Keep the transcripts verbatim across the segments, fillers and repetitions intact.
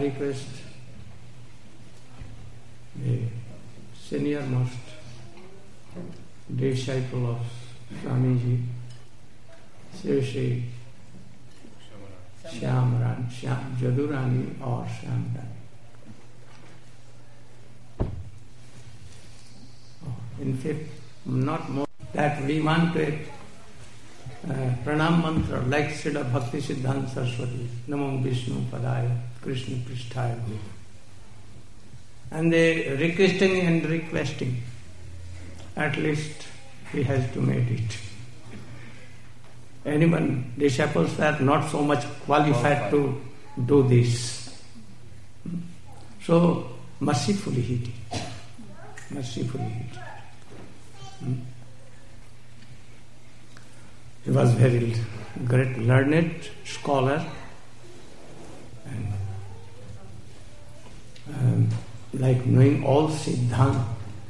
request the senior most disciple of Swamiji, Sri Sri Shyam Rani, Shyam, Jadurani or Shyam Rani. Oh, in fact, not more, that we want to uh, pranam mantra like Srila Bhakti Siddhanta Saraswati, Namo Vishnu Padaya, Krishna Pristhaya. And they requesting and requesting, at least he has to make it. Anyone, disciples are not so much qualified to do this. So, mercifully he did. Mercifully he did. He was very great, learned scholar, and um, like knowing all Siddhanta.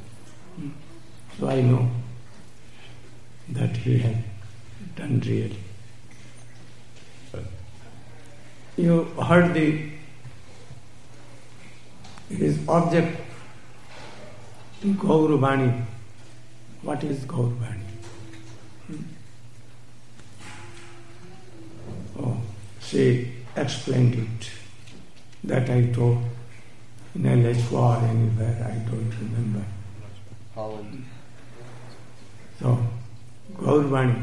So I know that he had done really. You heard the his object, Gaurvani. What is Gaurvani? Hmm? Oh, she explained it. That I told in L H or anywhere, I don't remember. Holland. So, Gaurvani.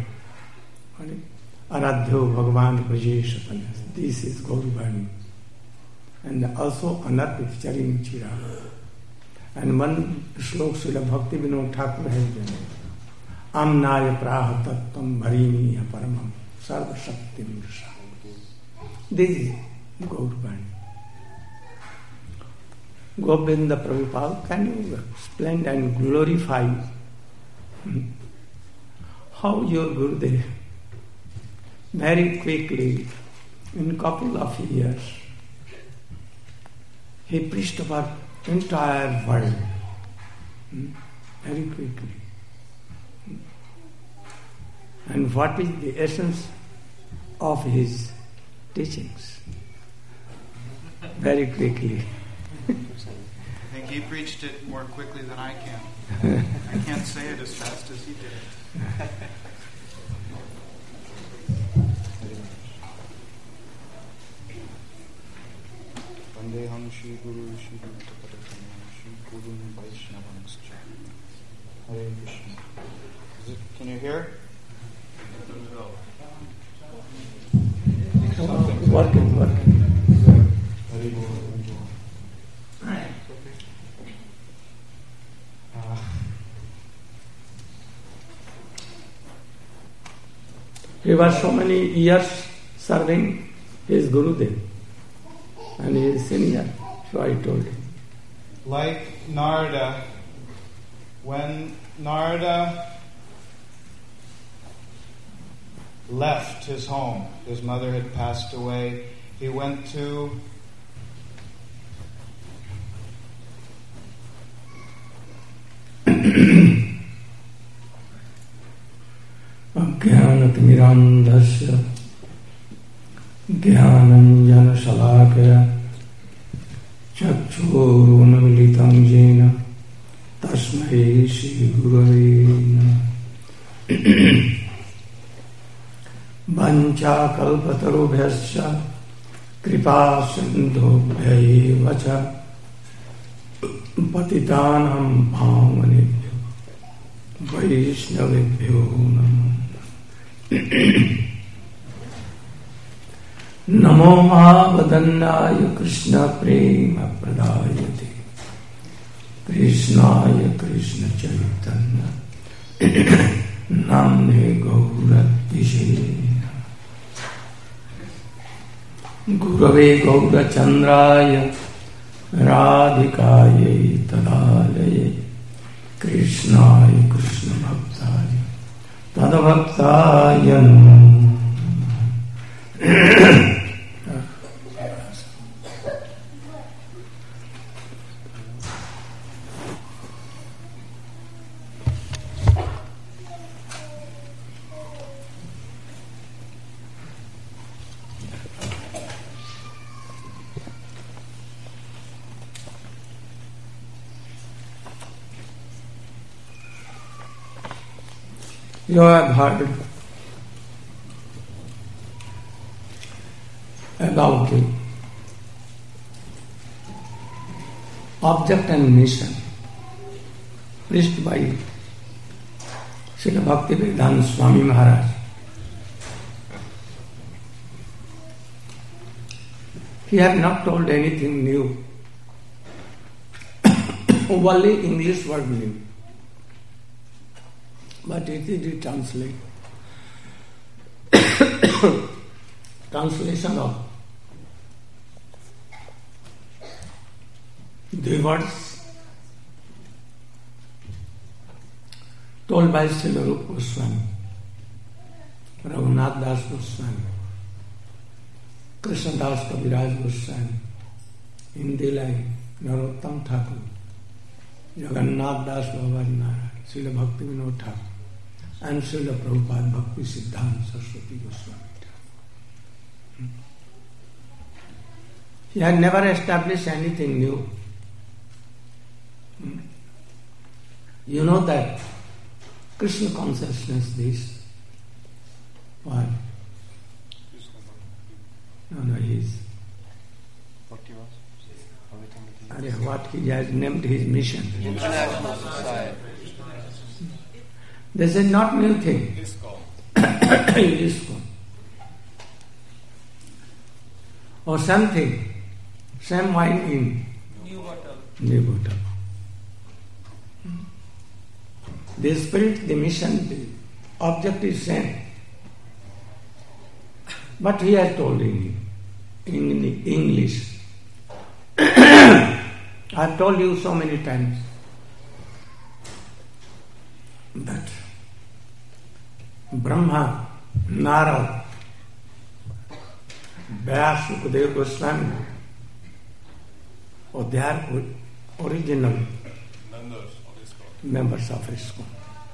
Aradhyo Bhagavan Brajesha. This is Gaurvani. And also Anarpit Charim Chira. And one slok Srila Bhakti Vinod Thakur has done. Amnaya Praha Tattvam Bharini Paramam Sarva Shaktim Rsa. This is Gaurvani. Govinda Prabhupada, can you explain and glorify how your Gurudev very quickly, in a couple of years, he preached about entire world very quickly. And what is the essence of his teachings? Very quickly. I think he preached it more quickly than I can. I can't say it as fast as he did it. Vandeham Shri Guru Shri Shri Guru Vaishnavanscha. Hare Krishna. Is it, can you hear? Working, working. Hare uh, He was so many years serving his Gurudev, and he is senior, so I told him. Like Narada, when Narada left his home, his mother had passed away, he went to Ajnanatimirandhasya Jnananjana Shalakaya Chakshurunamilitam Jena Tasmai Shri Gurave Namah. Vancha kalpatarubhyascha kripa sindhubhya cha patitanam pavanebhyo vaishnavebhyo namah. Namo Mahavadannaya Krishna Prema Pradayate Krishnaya Krishna Chaitanya Namne Gaura Dishe Gurave Gaura Chandraya Radhikaya Tadalaya Krishnaya Krishna Bhaktaya Tadabhaktaya Namo. You have heard about the object and mission preached by Srila Bhaktivedanta Swami Maharaj. He had not told anything new, only English word new. But it is the translate. Translation of the words told by Srila Rupa Goswami, Raghunath Das Goswami, Krishna Das Kaviraj Goswami, Indilai, Narottam Thakur, Jagannath Das Bhavan Maharaj, Srila Bhakti Vinod Thakur, and Srila Prabhupada Bhakti Siddhanta Saraswati Goswami. He had never established anything new. You know that Krishna consciousness, this what? No, no, he's what he has named his mission. International Society. This is not new thing. ISKCON. Or something. Same wine in new bottle. New bottle. The spirit, the mission, the object is same. But he has told in, in English. I have told you so many times that Brahma, Narad, Vyas, Sukadeva Goswami, or they are original members of ISKCON.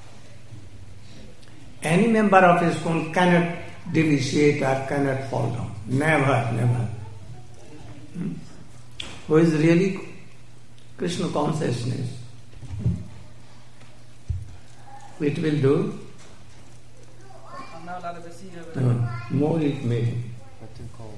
Any member of ISKCON cannot deviate or cannot fall down. Never, never. Hmm? Who is really Krishna consciousness, it will do no, more it may. But too cold.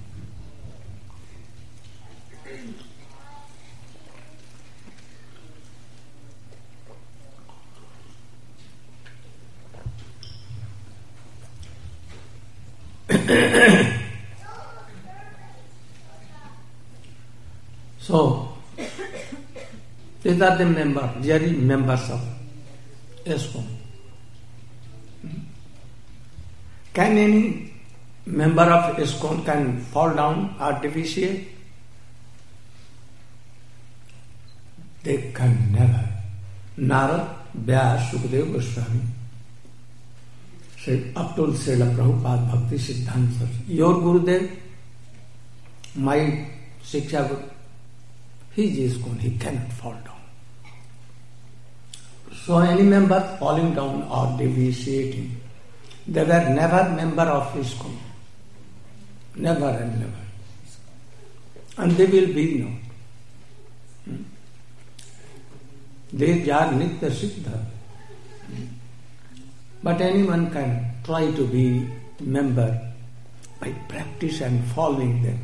So, these are the members, very members of ISKCON. Can any member of ISKCON can fall down or deviate? They can never. Narad, Vyas, Sukadeva Goswami, up to Srila Prabhupada Bhakti Siddhanta. Your Gurudev, my Shiksha Guru, he is ISKCON, he cannot fall down. So any member falling down or deviating, they were never member of ISKCON. Never and never. And they will be not. Hmm? They are Nitya Siddha. But anyone can try to be member by practice and following them.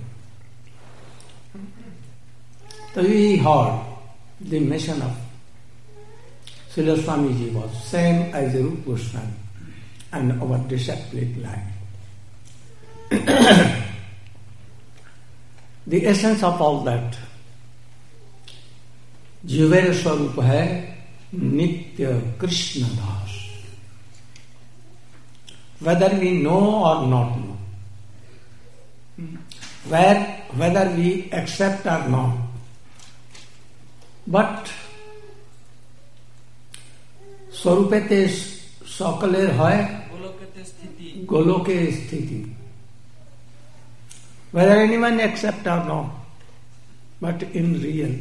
So we heard the mission of Srila Swamiji was same as the Rupa Goswami and our disciplic line. The essence of all that, जीवेर स्वरूप है नित्य कृष्ण दास. Whether we know or not know, where whether we accept or not, but स्वरूपेते सकलेर है गोलोके स्थिति. Whether anyone accept or not, but in real,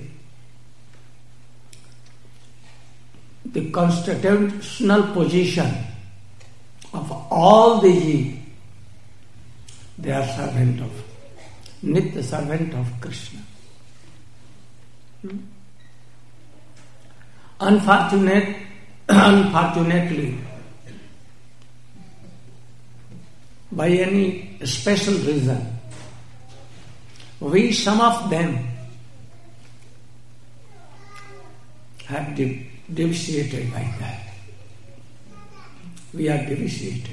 the constitutional position of all the ye, they are servant of, Nitya servant of Krishna. Hmm? Unfortunate, unfortunately, by any special reason, we, some of them, have de- deviated like that. We are deviated.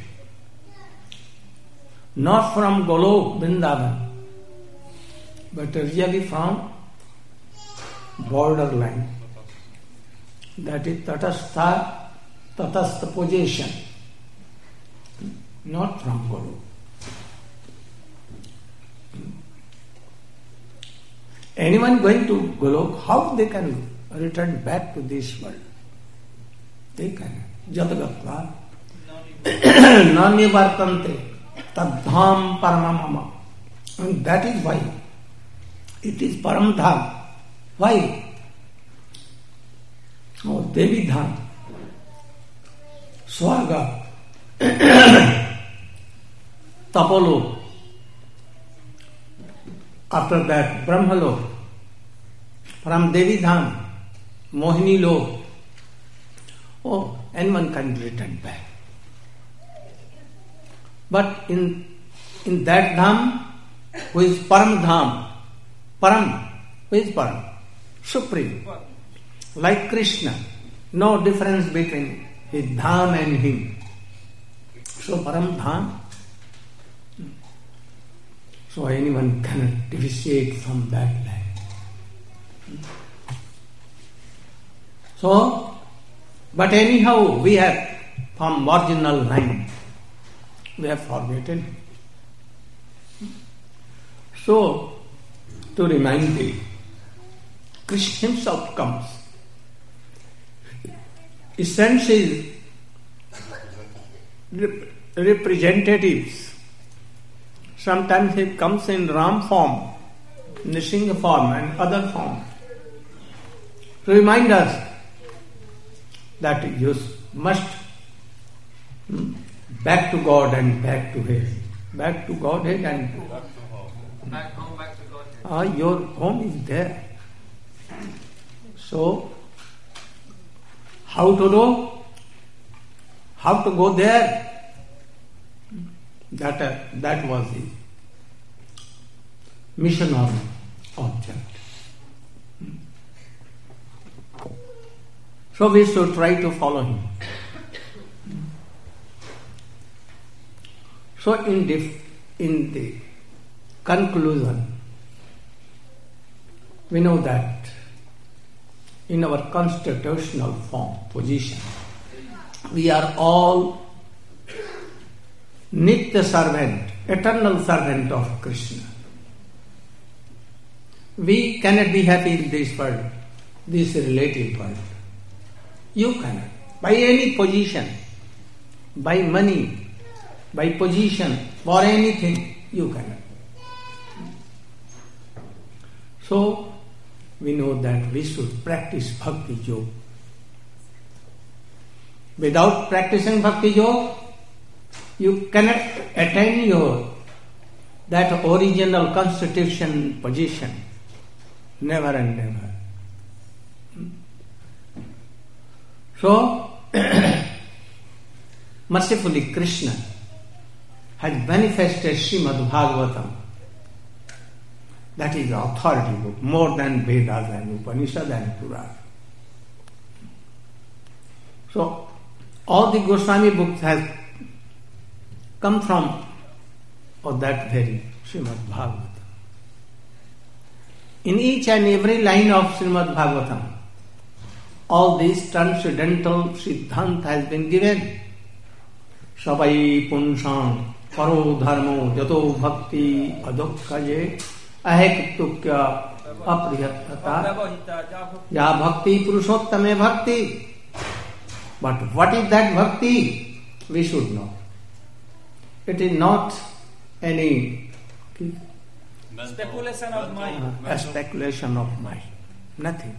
Not from Golok, Vrindavan, but really from borderline. That is Tatastha, Tatastha position. Not from Golok. Anyone going to Golok, how they can return back to this world? They can. Jadagatva Nanivartante Tadham Paramamama. And that is why it is Paramdham. Why? Oh, Devi Dham, Swarga, Tapolo, after that Brahmalok, from Devi Dham, Mohini Lok. Oh, anyone can return back. But in in that Dham, who is Param Dham, Param, who is Param? Supreme. Like Krishna, no difference between his Dham and him. So Param Dham. So anyone cannot deviate from that line. So, but anyhow, we have from marginal line, we have forgotten. So, to remind thee, Krishna himself comes. He sends his rep- representatives. Sometimes he comes in Ram form, Nishinga form and other form, to remind us that you must hmm, back to God and back to His. Back to Godhead and back home, back to Godhead. Ah, your home is there. So, how to do? How to go there? That, uh, that was the mission or object. So we should try to follow him. So in the, in the conclusion, we know that in our constitutional form, position, we are all Nitya servant, eternal servant of Krishna. We cannot be happy in this world, this relative world. You cannot. By any position, by money, by position, for anything, you cannot. So, we know that we should practice Bhakti Yoga. Without practicing Bhakti Yoga, you cannot attain your that original constitution position. Never and never. So, mercifully Krishna has manifested Srimad Bhagavatam. That is the authority book, more than Vedas and Upanishad and Purana. So, all the Goswami books have come from of that very Srimad Bhagavatam. In each and every line of Srimad Bhagavatam, all this transcendental Siddhant has been given. Sabai punsham paro dharmo jato bhakti adokkaye ahektukya apriyatata ya bhakti purushottame bhakti. But what is that bhakti? We should know. It is not any speculation of mind. A speculation of mind. Nothing.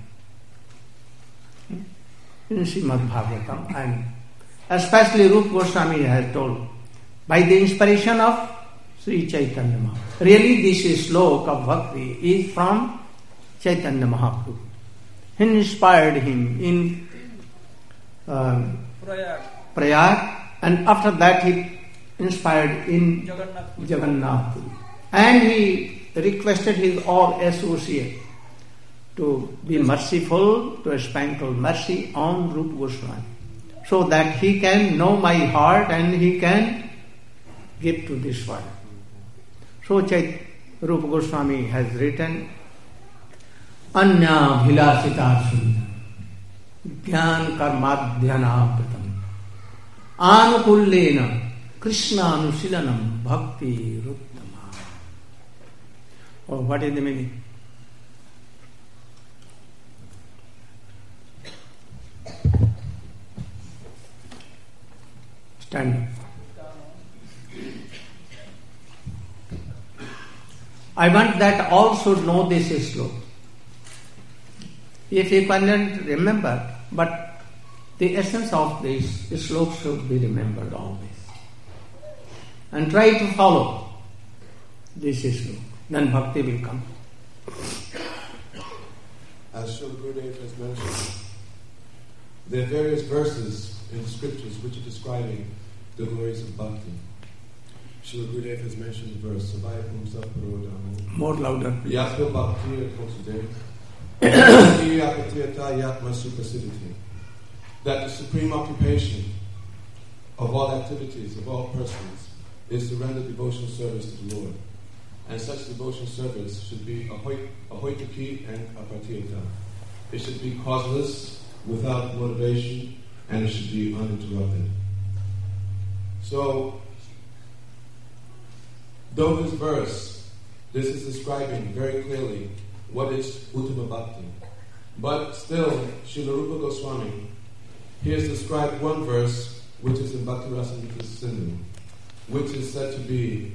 In Srimad Bhagavatam, and especially Rupa Goswami has told, by the inspiration of Sri Chaitanya Mahaprabhu. Really, this slok of Bhakti is from Chaitanya Mahaprabhu. He inspired him in uh, Prayag. Prayag, and after that he inspired in Jagannath Puri. Jagannath Puri. And he requested his all associates to be merciful, to sprinkle mercy on Rupa Goswami, so that he can know my heart and he can give to this world. So Chait Rupa Goswami has written, Anya Bhilasita Sundar Gyan Karmadhyana Pratam Anukullena Krishna Anusilanam Bhakti Ruttama. Oh, what is the meaning? Stand up. I want that all should know this sloka. If you cannot remember, but the essence of this sloka should be remembered always. And try to follow this sloka. Then bhakti will come. As Srila Gurudev has mentioned, there are various verses in the scriptures which are describing the glories of bhakti. Srila Gurudev has mentioned the verse, Savayapum Saparodamo. More louder. Yatma Bhakti Kosudev. Yatma Suprasiditi. That the supreme occupation of all activities, of all persons, is to render devotional service to the Lord. And such devotional service should be a hoitaki and a pratiyata. It should be causeless, without motivation, and it should be uninterrupted. So, though this verse, this is describing very clearly what is Uttama Bhakti, but still, Srila Rupa Goswami, he has described one verse which is in Bhakti Rasamrita Sindhu, which is said to be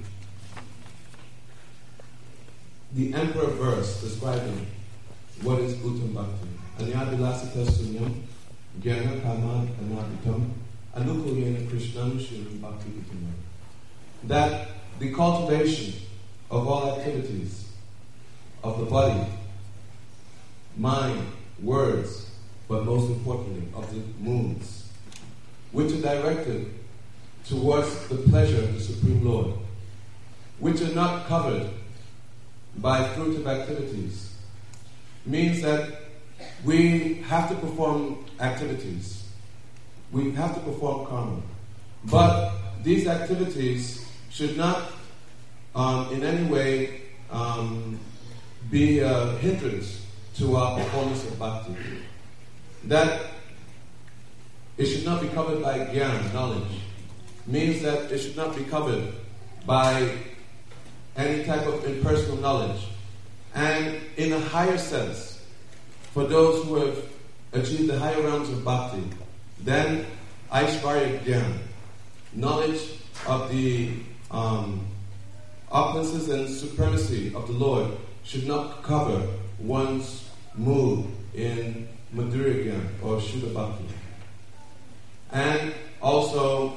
the emperor verse describing what is Uttama Bhakti. Anyadilasita sunyam gyana kamad anaditam anukulyena krishnam shiram bhakti uttamam. That the cultivation of all activities of the body, mind, words, but most importantly of the moods, which are directed towards the pleasure of the Supreme Lord, which are not covered by fruitive activities, means that we have to perform activities. We have to perform karma. But these activities should not um, in any way um, be a hindrance to our performance of bhakti. That it should not be covered by gyan, knowledge. Means that it should not be covered by any type of impersonal knowledge. And in a higher sense, for those who have achieved the higher realms of bhakti, then Aishvarya Gyan, knowledge of the um, opulences and supremacy of the Lord, should not cover one's mood in Madhurya Gyan or Shuddha Bhakti. And also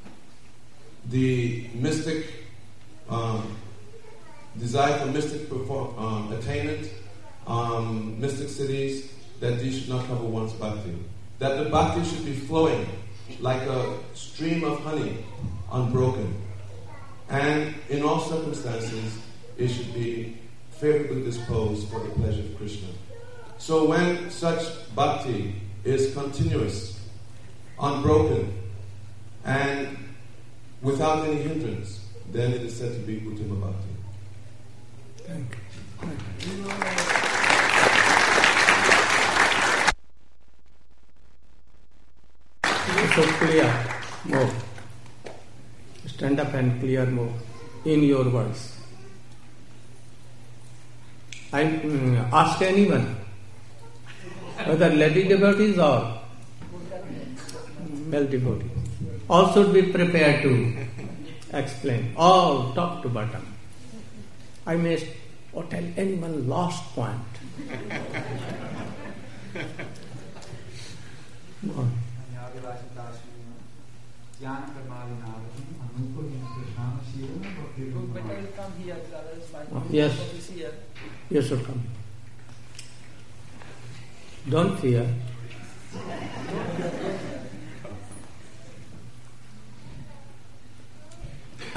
the mystic um, desire for mystic perform, um, attainment, um, mystic cities, that these should not cover one's bhakti. That the bhakti should be flowing like a stream of honey, unbroken. And in all circumstances, it should be favorably disposed for the pleasure of Krishna. So when such bhakti is continuous, unbroken, and without any hindrance, then it is said to be Uttama Bhakti. Thank you. So clear more. Stand up and clear more in your words. I mm, ask anyone, whether lady devotees or male devotees, all should be prepared to explain, all top to bottom. I may or tell anyone last point. Go on. Yes, you should come. Don't fear.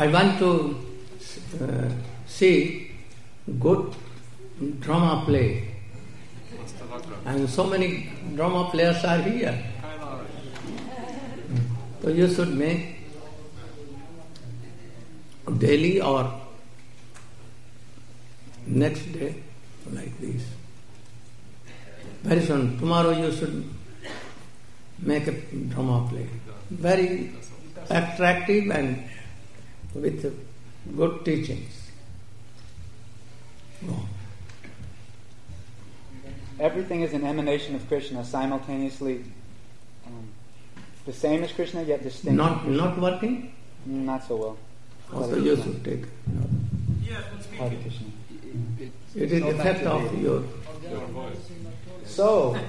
I want to uh, see good drama play. And so many drama players are here. So you should make daily or next day like this. Very soon, tomorrow you should make a drama play. Very attractive and with good teachings. Go. Everything is an emanation of Krishna, simultaneously um, the same as Krishna, yet distinct. Not not working? Not so well. Also you should take. No. Yes, what's Hare Krishna. It is effect of your. So,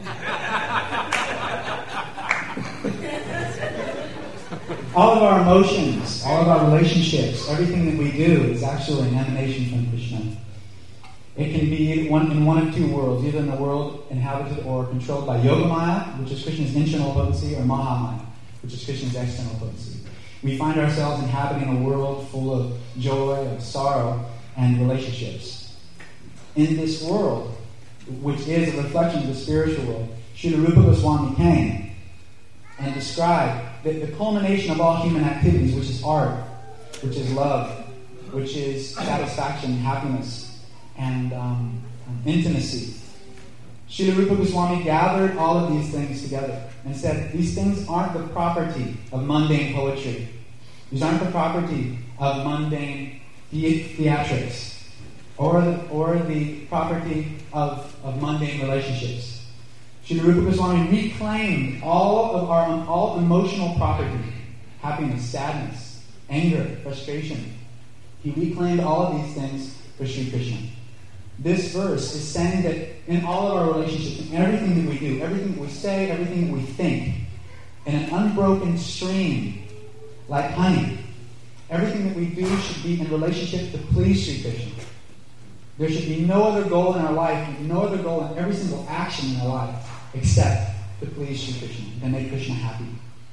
all of our emotions, all of our relationships, everything that we do is actually an emanation from Krishna. It can be one, in one of two worlds, either in the world inhabited or controlled by Yogamaya, which is Krishna's internal potency, or Mahamaya, which is Krishna's external potency. We find ourselves inhabiting a world full of joy, of sorrow, and relationships. In this world, which is a reflection of the spiritual world, Srila Rupa Goswami came and described that the culmination of all human activities, which is art, which is love, which is satisfaction, happiness, and um, intimacy. Srila Rupa Goswami gathered all of these things together and said, these things aren't the property of mundane poetry. These aren't the property of mundane the- theatrics or the, or the property of, of mundane relationships. Srila Rupa Goswami reclaimed all of our all emotional property, happiness, sadness, anger, frustration. He reclaimed all of these things for Sri Krishna. This verse is saying that in all of our relationships, in everything that we do, everything that we say, everything that we think, in an unbroken stream, like honey, everything that we do should be in relationship to please Sri Krishna. There should be no other goal in our life, no other goal in every single action in our life, except to please Sri Krishna, and make Krishna happy.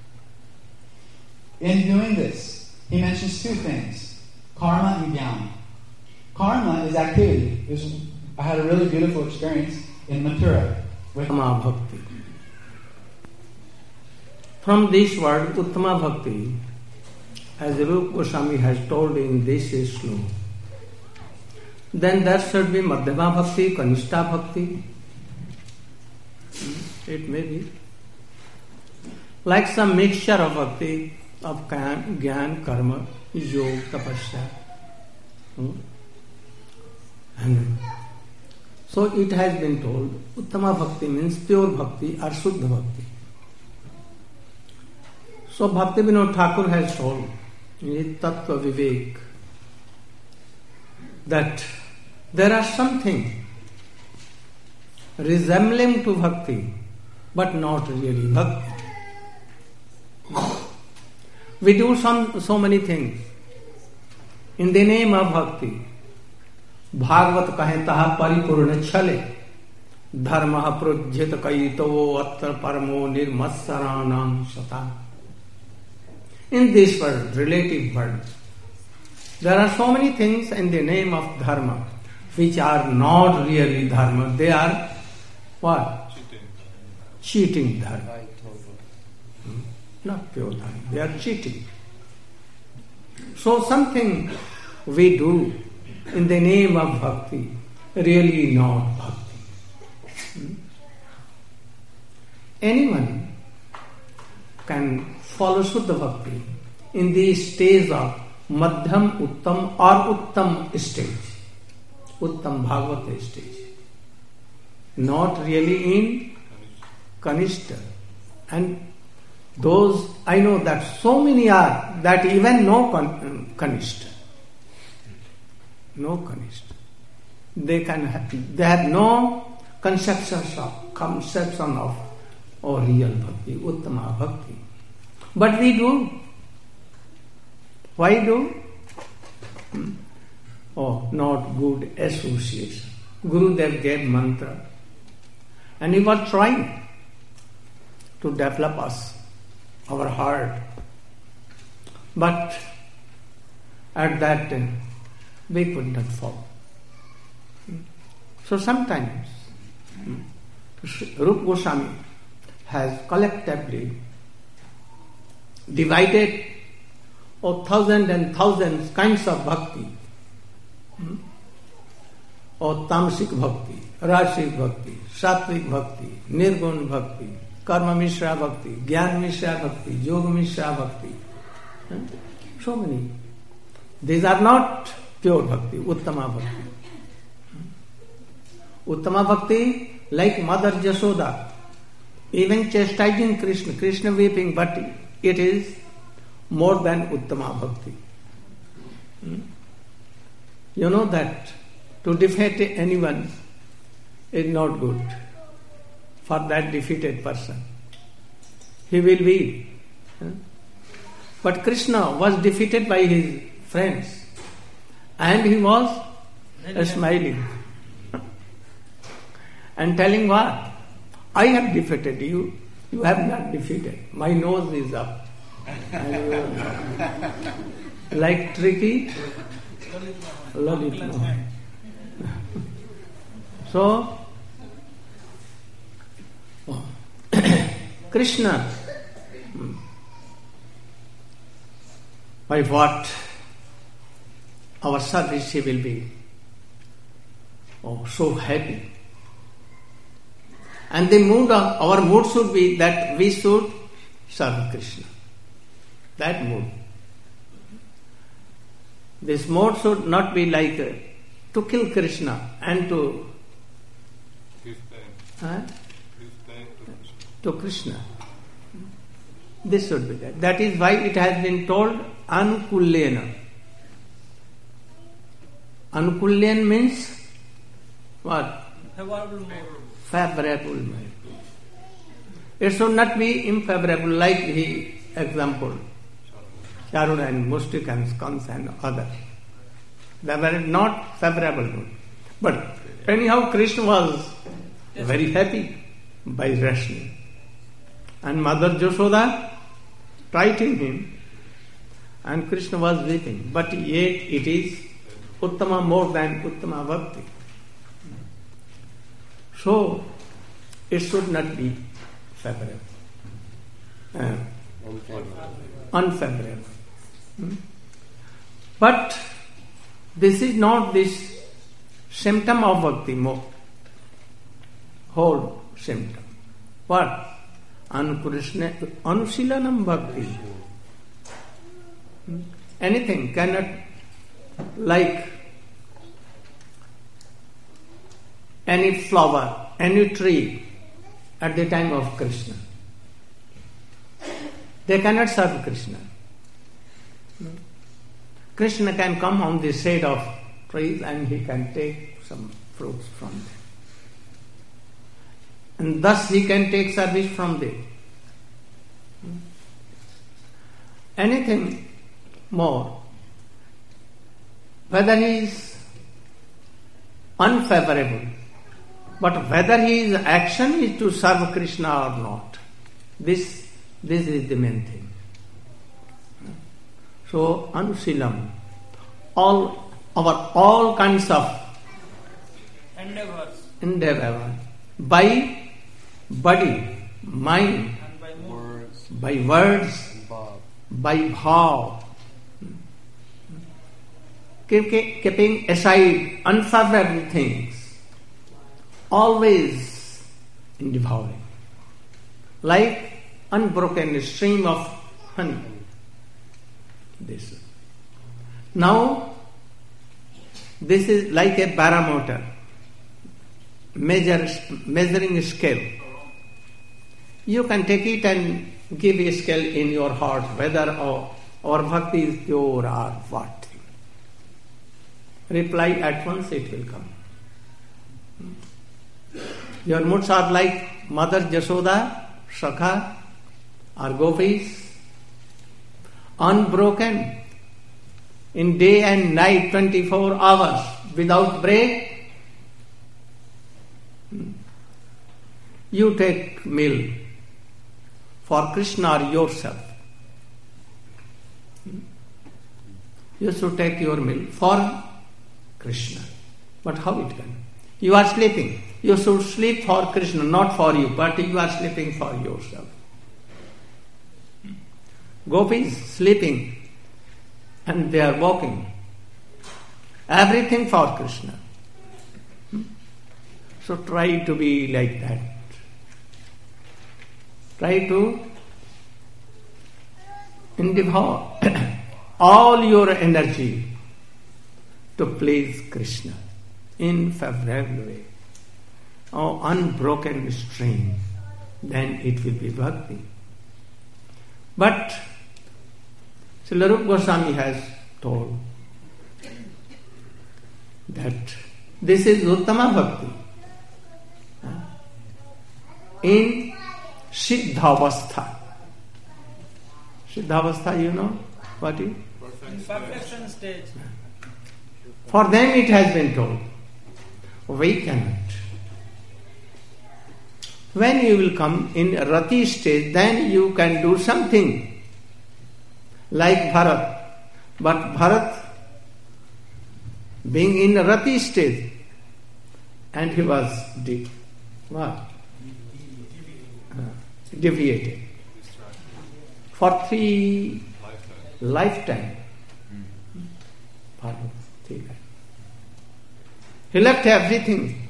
In doing this, he mentions two things, karma and jnana. Karma is activity. Is, I had a really beautiful experience in Mathura with Uttama Bhakti. From this word, Uttama Bhakti, as Rupa Goswami has told in this sloka, then there should be Madhyama Bhakti, Kanishta Bhakti. It may be. Like some mixture of bhakti, of Gyan, Karma, Yoga, Tapasya. Hmm? And so it has been told, Uttama Bhakti means pure Bhakti or Shuddha Bhakti. So Bhakti Vinod Thakur has told in Tattva Vivek that there are something resembling to Bhakti, but not really Bhakti. We do some so many things in the name of Bhakti. Bhagavat कहें तहा परिपूर्ण छले धर्म प्रोज्यत कई तो अत्र परमो निर्मत्सराणाम सता. In this world, relative world, there are so many things in the name of dharma which are not really dharma. They are what? Cheating dharma. Hmm? Not pure dharma. They are cheating. So something we do in the name of bhakti, really not bhakti. Hmm? Anyone can follow Shuddha Bhakti in the stage of Madhyam, Uttam or Uttam stage. Uttam Bhagavata stage. Not really in Kanishta. And those, I know that so many are that even no Kanishta. No Kanishta. They can have, they have no conceptions of conception of or real bhakti, Uttama Bhakti. But we do. Why do? Hmm? Oh, not good association. Gurudev gave mantra and he was trying to develop us, our heart. But at that time, we could not follow. So sometimes Rupa Goswami has collectively divided oh, thousands and thousands kinds of bhakti, or tamasic bhakti, rasic bhakti, sattvic bhakti, nirgun bhakti, karma mishra bhakti, jnana mishra bhakti, yoga mishra bhakti. So many. These are not pure bhakti, uttama bhakti. Uttama bhakti, like Mother Jasoda, even chastising Krishna, Krishna weeping, but it is more than uttama bhakti. You know that to defeat anyone is not good for that defeated person. He will weep. But Krishna was defeated by his friends and he was smiling and telling what? I have defeated you, you have not defeated. My nose is up. Like tricky Lalit Mohan. So, Krishna, by what our service he will be oh, so happy. And the mood of our mood should be that we should serve Krishna. That mood. This mood should not be like uh, to kill Krishna and to huh? to Krishna. This should be that. That is why it has been told Anukullena. Anukullen means what? Favorable. Favorable. It should not be unfavorable like the example. Charud and Mustik and Skans and others. They were not favorable. But anyhow, Krishna was very happy by wrestling. And Mother Jasoda frightened him. And Krishna was weeping. But yet it is Uttama more than Uttama Bhakti. So, it should not be favorable. Uh, unfavorable. Hmm? But this is not this symptom of bhakti, more whole symptom. What? Anukrishna, anusilanam bhakti. Hmm? Anything cannot, like any flower, any tree at the time of Krishna. They cannot serve Krishna. Krishna can come on the shade of trees and he can take some fruits from them. And thus he can take service from them. Anything more, whether he is unfavorable, but whether his action is to serve Krishna or not, this, this is the main thing. So, anusilam, all our all kinds of endeavors, endeavor by body, mind, and by words, by words, by bhav, keeping aside unfavorable things, always in devouring, like unbroken stream of honey. This. Now, this is like a barometer, measure, measuring scale. You can take it and give a scale in your heart, whether our, our bhakti is pure or what. Reply at once, it will come. Your moods are like Mother Jasoda, Sakha, or Gopis, unbroken in day and night, twenty-four hours without break. You take meal for Krishna or yourself. You should take your meal for Krishna. But how it can? You are sleeping. You should sleep for Krishna, not for you, but you are sleeping for yourself. Gopis sleeping and they are walking. Everything for Krishna. So try to be like that. Try to endeavor all your energy to please Krishna in favorable way. Oh, unbroken stream, then it will be bhakti. But Srila Rupa Goswami has told that this is Uttama Bhakti. In Siddhavastha. Siddhavastha, you know what is? Perfection stage. For them it has been told. We cannot. When you will come in Rati stage, then you can do something like Bharat. But Bharat, being in Rati stage, and he was de- what? Uh, deviated for three lifetime. Pardon, three lifetime. He left everything.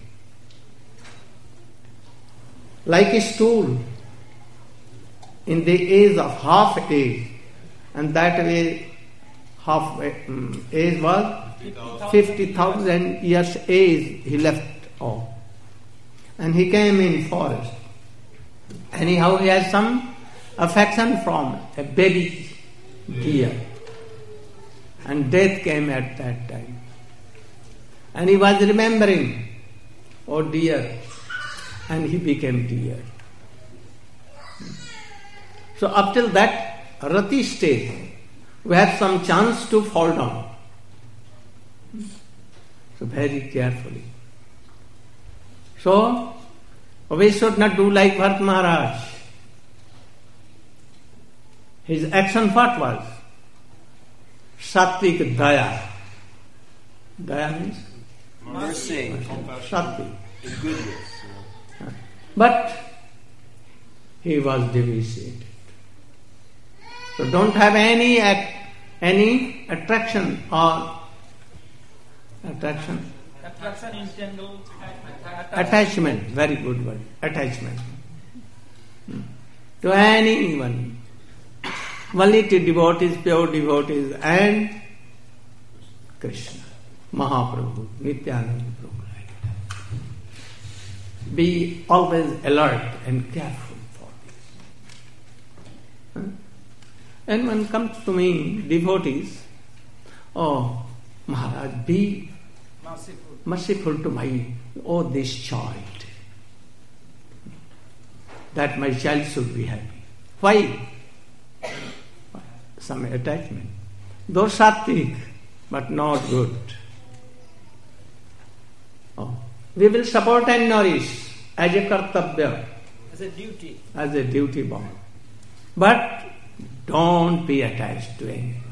Like a stool in the age of half age, and that way half um, age was fifty thousand years age. He left all, and he came in forest. Anyhow, he has some affection from a baby deer, and death came at that time, and he was remembering, oh dear. And he became deer. So up till that Rati stage, we have some chance to fall down. So very carefully. So we should not do like Bharat Maharaj. His action what was? Sattvic daya. Daya means? Mercy. Sattvic. Goodness. But he was deviated. So don't have any act, any attraction or attraction. Attraction, entangle, Attachment. Very good word. Attachment. Hmm. To anyone. Only to devotees, pure devotees, and Krishna, Mahaprabhu, Nityananda Prabhu. Be always alert and careful for this. Huh? And when comes to me, devotees, oh, Maharaj, be merciful. merciful to my, oh, this child. That my child should be happy. Why? Some attachment. Though sattvic, but not good. Oh. We will support and nourish as a kartavya, As a duty. as a duty bound. But don't be attached to anyone.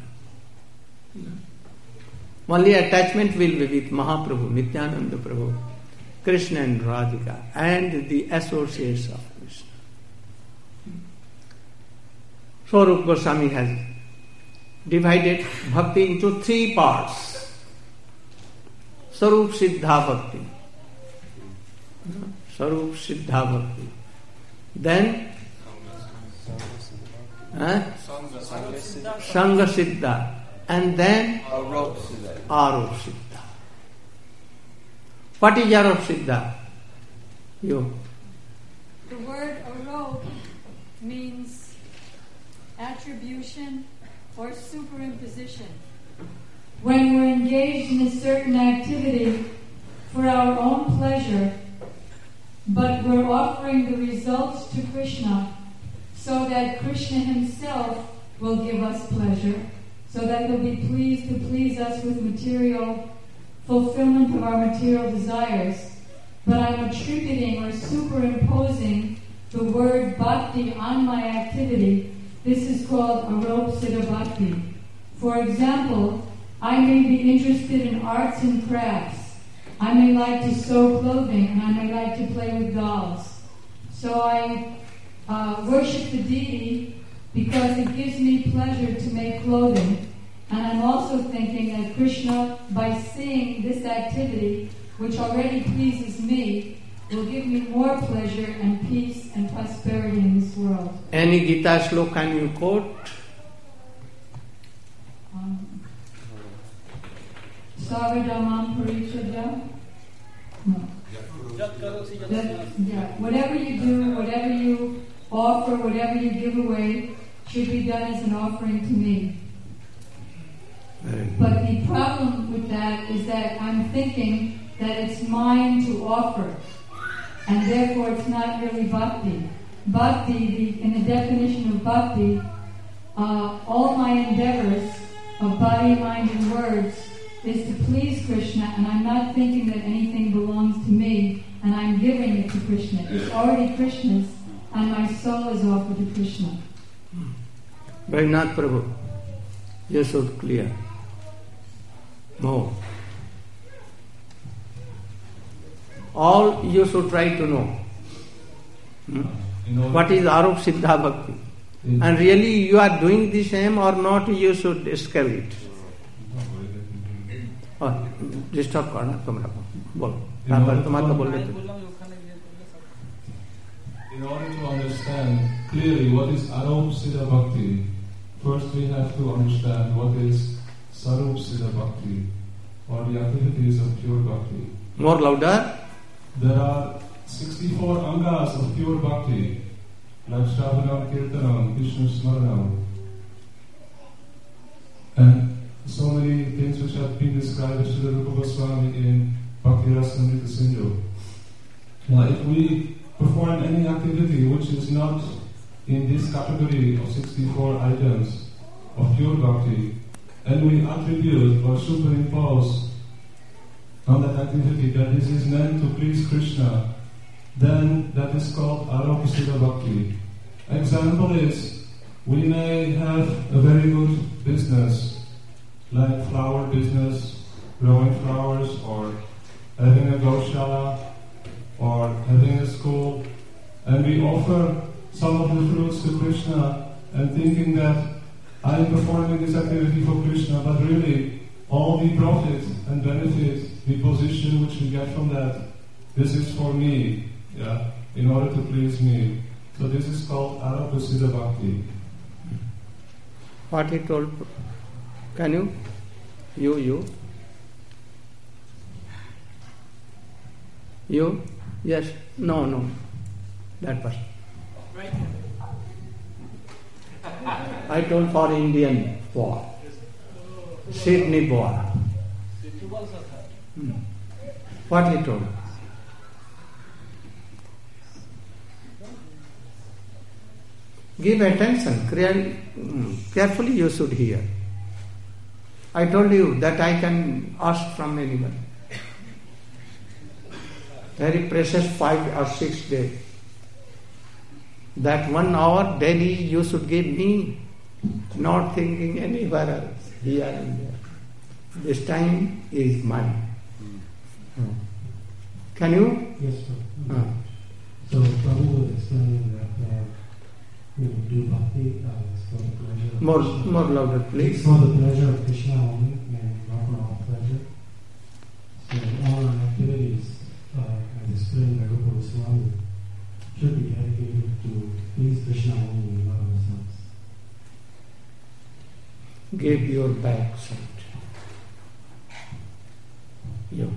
Only attachment will be with Mahaprabhu, Nityananda Prabhu, Krishna and Radhika, and the associates of Krishna. So Rupa Goswami has divided bhakti into three parts. Sarup Siddha Bhakti. Sarup Siddha Bhakti. Then eh? Sangha Siddha. And then Arup Siddha. Arup Siddha. What is Arup Siddha? You. The word arop means attribution or superimposition. When we're engaged in a certain activity for our own pleasure, but we're offering the results to Krishna so that Krishna himself will give us pleasure, so that he'll be pleased to please us with material fulfillment of our material desires. But I'm attributing or superimposing the word bhakti on my activity. This is called arop siddha bhakti. For example, I may be interested in arts and crafts. I may like to sew clothing, and I may like to play with dolls. So I uh, worship the deity because it gives me pleasure to make clothing. And I'm also thinking that Krishna, by seeing this activity, which already pleases me, will give me more pleasure and peace and prosperity in this world. Any Gita sloka can you quote? Um, Sarvadhamam Parichaya? No. That, yeah, whatever you do, whatever you offer, whatever you give away, should be done as an offering to me. But the problem with that is that I'm thinking that it's mine to offer, and therefore it's not really bhakti. Bhakti, the, in the definition of bhakti, uh, all my endeavors of body, mind, and words is to please Krishna, and I'm not thinking that anything belongs to me, and I'm giving it to Krishna. It's already Krishna's, and my soul is offered to Krishna. Vaidhnath Prabhu, you should clear. No. All you should try to know. Hmm? What is Arup Siddha Bhakti? Mm. And really you are doing the same or not, you should discover it. Oh, disturb करना तुम्हारा बोल तुम्हारा बोल रहे थे. In order to understand clearly what is Arup Siddha Bhakti, first we have to understand what is Sarup Siddha Bhakti, or the activities of pure Bhakti. More louder. There are sixty-four angas of pure Bhakti, like Shravanam, Kirtanam, Krishna Smaranam, and so many things which have been described by Srila Rupa Goswami in Bhakti Rasamrita Sindhu. Now, if we perform any activity which is not in this category of sixty-four items of pure Bhakti, and we attribute or superimpose on that activity that this is meant to please Krishna, then that is called Arup Siddha Bhakti. Example is, we may have a very good business, like flower business, growing flowers, or having a goshala, or having a school, and we offer some of the fruits to Krishna, and thinking that I am performing this activity for Krishna, but really all the profit and benefit, the position which we get from that, this is for me, yeah, in order to please me. So this is called Arup Siddha Bhakti. What he told, can you? You, you? You? Yes? No, no. That person. Right. I told for Indian war. Sydney war. Hmm. What he told? Give attention. Carefully you should hear. I told you that I can ask from anyone. Very precious five or six days. That one hour daily you should give me, not thinking anywhere else, here and there. This time is mine. Mm. Can you? Yes, sir. Uh. So Prabhu was explaining that uh, we will do bhakti uh, it's for the pleasure of More, Krishna. more louder, please. It's for the pleasure of Krishna only and not for our pleasure. So all our activities, uh, as explained by Rupa Goswami, should be dedicated to please Krishna only and not ourselves. Give your back side. You.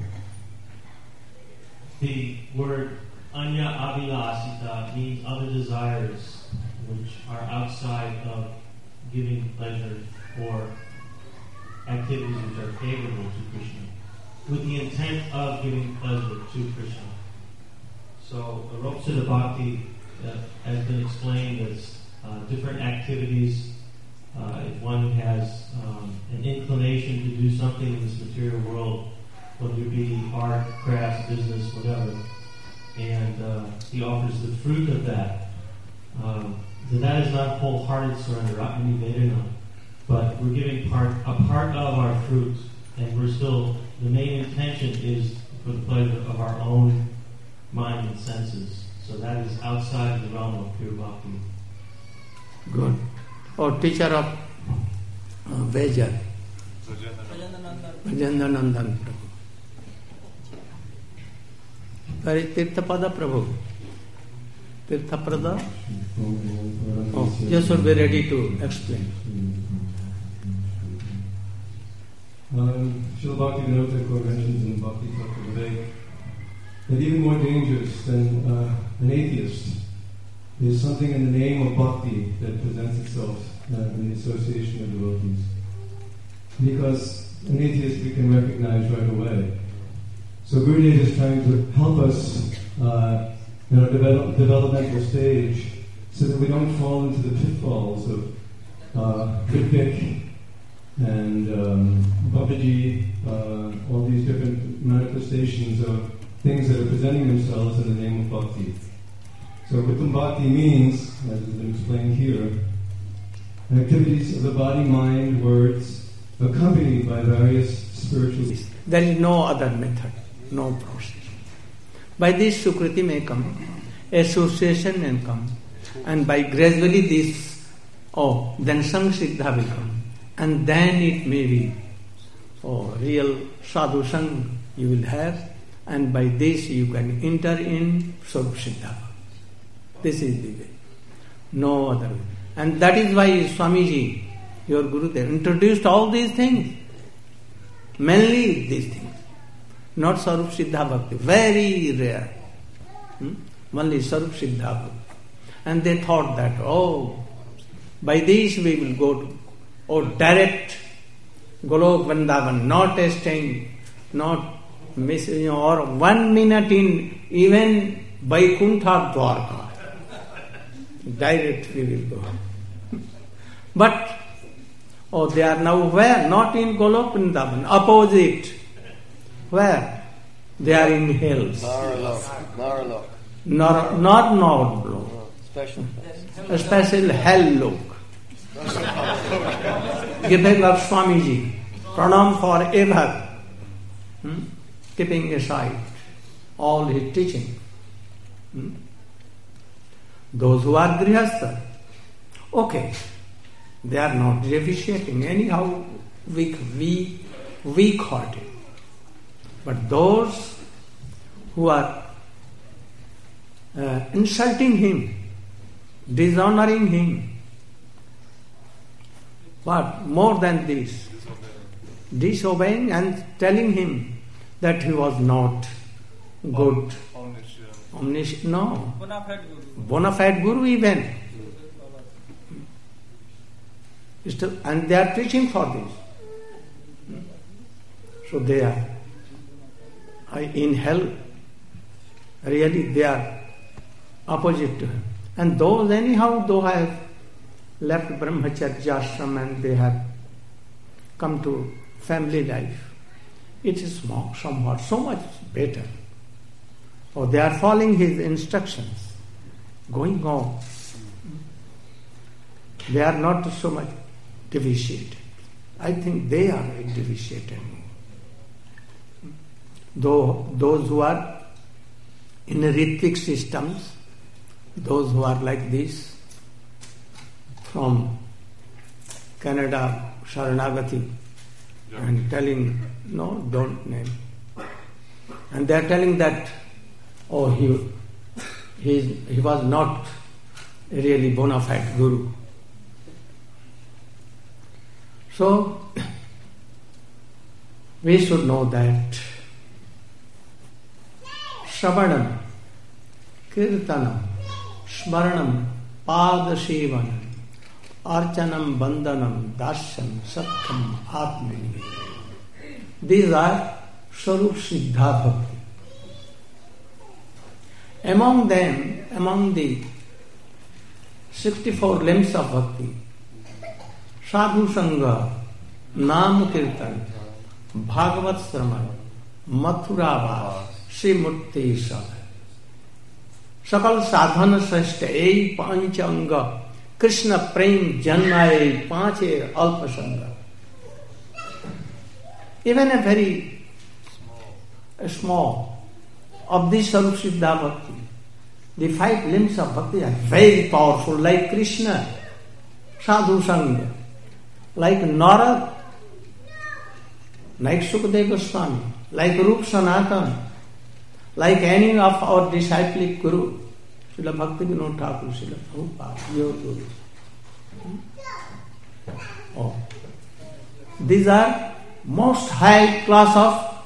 The word anya abhilasita means other desires which are outside of giving pleasure or activities which are favorable to Krishna, with the intent of giving pleasure to Krishna. So, Arup Siddha Bhakti uh, has been explained as uh, different activities. Uh, if one has um, an inclination to do something in this material world, whether it be art, crafts, business, whatever, and uh, he offers the fruit of that, um, then that is not wholehearted surrender, Atmanivedana. but we're giving part a part of our fruit, and we're still, the main intention is for the pleasure of our own mind and senses. So that is outside of the realm of pure bhakti. Good. Or teacher of uh, Vejar, Bhajendra Nandan Prabhu. Very Tirthapada Prabhu. Tirthapada? Oh, you should be ready to explain. Um, Srila Bhaktivinoda Thakur mentions in Bhakti Tattva Viveka that even more dangerous than uh, an atheist is something in the name of bhakti that presents itself uh, in the association of devotees. Because an atheist we can recognize right away. So Gurudev is trying to help us uh, in our develop, developmental stage so that we don't fall into the pitfalls of uh, Ritpik and um, Babaji, uh, all these different manifestations of things that are presenting themselves in the name of bhakti. So Uttam Bhakti means, as has been explained here, activities of the body, mind, words, accompanied by various spiritual... There is no other method, no process. By this Sukriti may come, association may come, and by gradually this, oh, then Samsiddha will come. And then it may be, oh, real sadhu sang you will have, and by this you can enter in Swarup Siddha. This is the way. No other way. And that is why Swamiji, your Gurudev, introduced all these things. Mainly these things. Not Swarup Siddha Bhakti. Very rare. Hmm? Only Swarup Siddha Bhakti. And they thought that, oh, by this we will go to or direct Golok Vrindavan, not staying, not missing, or one minute in even Vaikuntha Dwarka. Direct we will go. But, oh, they are now where? Not in Golok Vrindavan, opposite. Where? They are in hills. Naralok. Naralok. Not, not Naralok. Special. A special hell look. Giving of Swamiji, pranam forever, hmm? keeping aside all his teaching. Hmm? Those who are grihastha, okay, they are not depreciating anyhow weak, weak, weak-hearted. But those who are uh, insulting him, dishonoring him, but more than this, disobeying and telling him that he was not good, omniscient, no, Bona fide Guru. bona fide Guru even. Still, and they are preaching for this. So they are in hell. Really, they are opposite to him. And those anyhow, though have left Brahmacharya ashram and they have come to family life, it is more, somewhat so much better. Or they are following his instructions, going on. They are not so much deviated. I think they are deviated. Though those who are in Ritvik systems, those who are like this, from Canada, Sharanagati, and telling, no, don't name. And they are telling that, oh, he, he, he was not a really bona fide Guru. So, we should know that Shravanam, Kirtanam, Smaranam, Padasevanam, Archanam, Bandhanam, Dasyam, Satyam, Atmani. These are Swarup Siddha Bhakti. Among them, among the sixty-four limbs of Bhakti, Sadhu Sangha, Nam Kirtan, Bhagavat Sraman, Mathura Sri Murti Sadha. Sakal Sadhana Sreshta, ei panchanga Krishna prem janmaye panche alpasanga. Even a very small, small of this Sarup Siddha Bhakti, the five limbs of bhakti are very powerful, like Krishna, Sadhu Sangha, like Narad, like Sukadeva Goswami, like Rup Sanatan, like any of our disciplic Guru, Srila Bhakti Vinod Thakur, Srila Prabhupada, your Guru. Oh. These are most high class of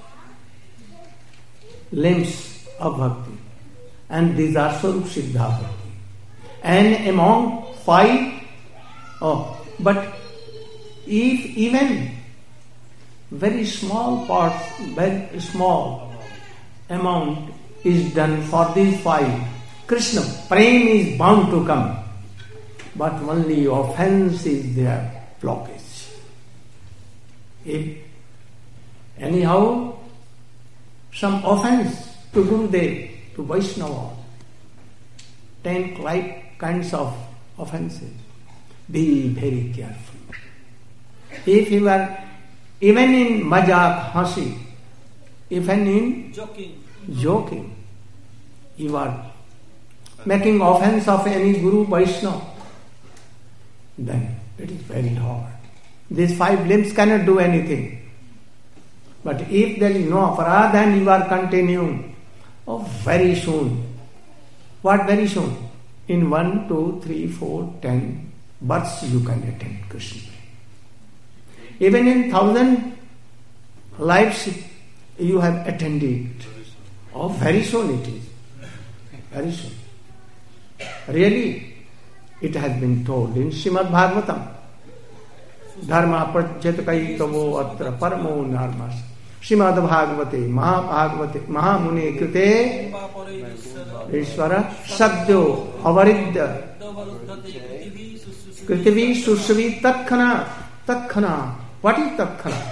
limbs of bhakti, and these are Sarup Siddha Bhakti. And among five, oh, but if even very small part, very small amount is done for these five, Krishna prem is bound to come, but only offense is their blockage. If anyhow some offense to Gurudev, to Vaishnava, ten like kinds of offenses, be very careful. If you are even in majak, hasi, even in joking, joking, you are making offense of any Guru Vaishnava, then it is very hard. These five limbs cannot do anything. But if there is no aparadha, then you are continuing. Oh, very soon. What very soon? In one, two, three, four, ten births you can attain Krishna. Even in thousand lives you have attended. Oh, very soon it is. Very soon. Really, it has been told in Srimad Bhagavatam. Dharma prajyatkai tavo atra paramo narmas. Srimad Bhagavate, Mahabhagavate, Mahamune krite Ishvara Sabdyo Avaridya Kritivi Sushavi Tatkhana. Tatkhana. What is Tatkhana?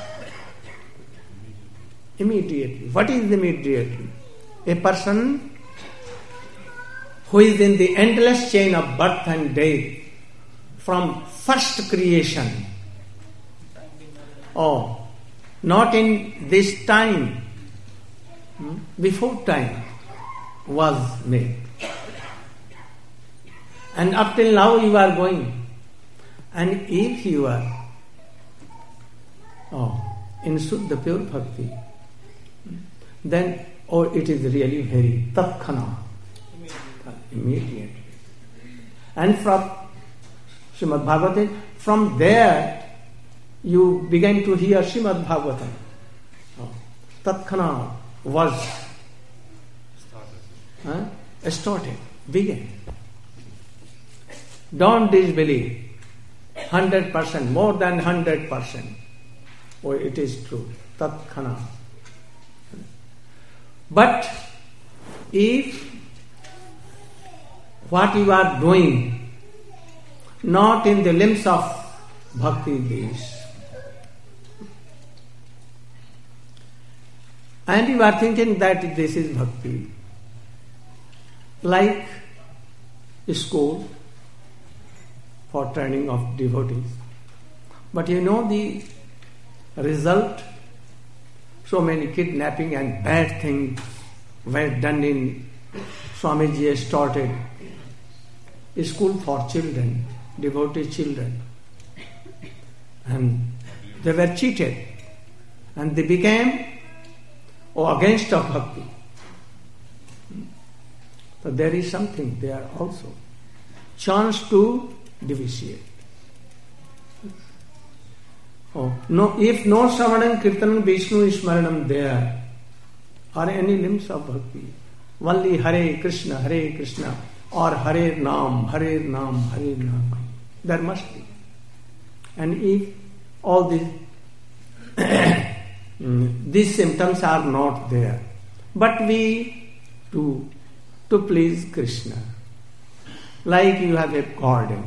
Immediately. What is immediately? A person who is in the endless chain of birth and death from first creation. Oh, not in this time, before time was made. And up till now you are going. And if you are oh, in Suddha pure bhakti, then oh, it is really very tatkhana, immediately. And from Srimad Bhagavatam, from there you began to hear Srimad Bhagavatam. Oh, tatkhana was huh, started, began. Don't disbelieve. Hundred percent, more than hundred percent. Oh, it is true. Tatkhana. But if what you are doing not in the limbs of bhakti this, and you are thinking that this is bhakti, like school for training of devotees. But you know the result, so many kidnapping and bad things were done in Swamiji started a school for children, devotee children. And they were cheated. And they became oh, against of bhakti. So there is something there also. Chance to deviate. Oh, no, if no Sravanam, Kirtanam, Vishnu Smaranam there, or any limbs of bhakti, only Hare Krishna, Hare Krishna, or Hare Nam, Hare Nam, Hare Nam, there must be. And if all these these symptoms are not there, but we do to please Krishna, like you have a garden,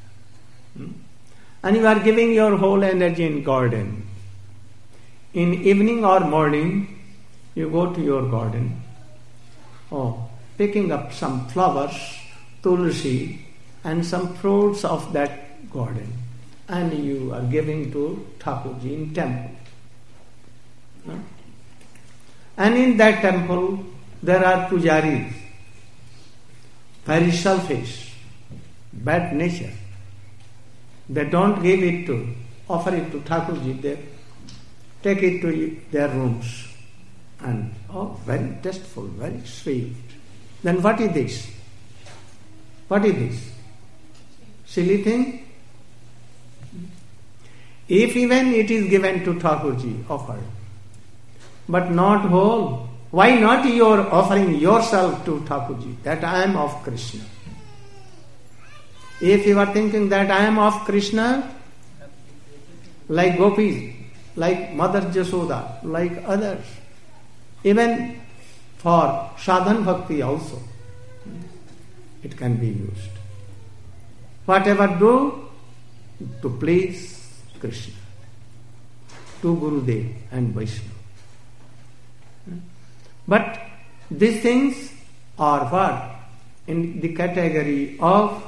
and you are giving your whole energy in garden. In evening or morning, you go to your garden, oh, picking up some flowers, tulsi, and some fruits of that garden, and you are giving to Thakurji in temple. No? And in that temple there are pujaris, very selfish, bad nature. They don't give it to, offer it to Thakurji, they take it to their rooms. And, oh, very tasteful, very sweet. Then what is this? What is this? Silly thing? If even it is given to Thakurji, offered, but not whole, why not you are offering yourself to Thakurji, that I am of Krishna? If you are thinking that I am of Krishna, like gopis, like Mother Jasoda, like others, even for sadhan bhakti also, it can be used. Whatever do, to please Krishna, to Gurudev and Vaishnava. But these things are what? In the category of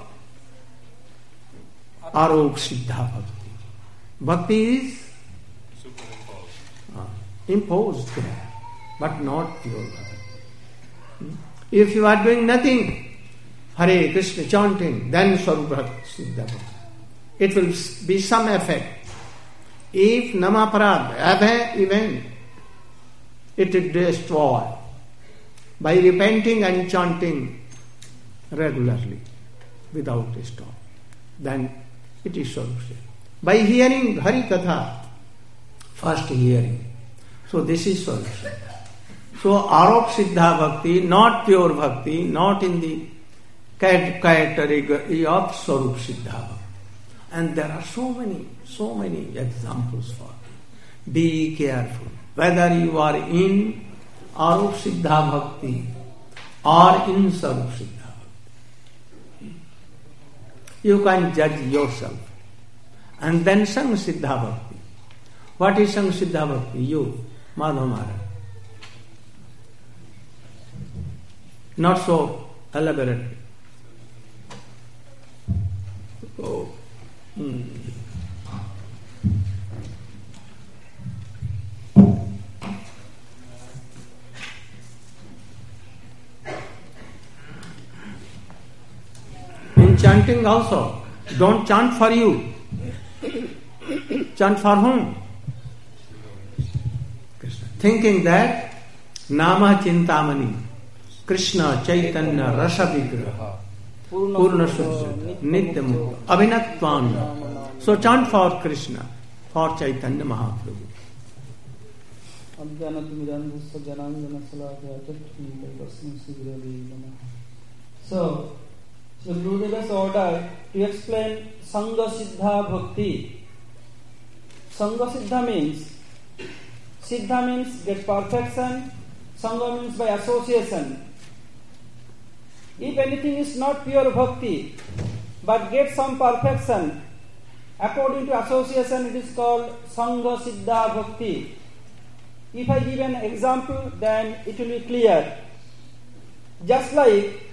Arop Siddha Bhakti. Bhakti is uh, imposed there, but not pure bhakti. If you are doing nothing, Hare Krishna chanting, then Swarup Siddha Bhakti, it will be some effect. If Namaparad, abhay event, it will destroy. By repenting and chanting regularly, without a stop, then it is Swarup Siddha. By hearing Hari Katha, first hearing, so this is Swarup Siddha. So Arop Siddha Bhakti, not pure Bhakti, not in the category of Swarup Siddha Bhakti. And there are so many, so many examples for it. Be careful. Whether you are in Arop Siddha Bhakti or in Swarup Siddha Bhakti, you can judge yourself. And then Sang Siddha Bhakti. What is Sang Siddha Bhakti? You, Madhav Maharaj. Not so elaborate. Oh. Hmm. In chanting also, don't chant for you. Chant for whom? Krishna. Thinking that Nama Chintamani, Krishna Chaitanya Rasa Vigraha, Purna Sujjata, Nitya Mukha, Abhinatvan. So chant for Krishna, for Chaitanya Mahaprabhu. So, so Gurudev has ordered to explain Sangha Siddha Bhakti. Sangha Siddha means, Siddha means get perfection, Sangha means by association. If anything is not pure bhakti, but get some perfection, according to association it is called Sangha Siddha Bhakti. If I give an example, then it will be clear. Just like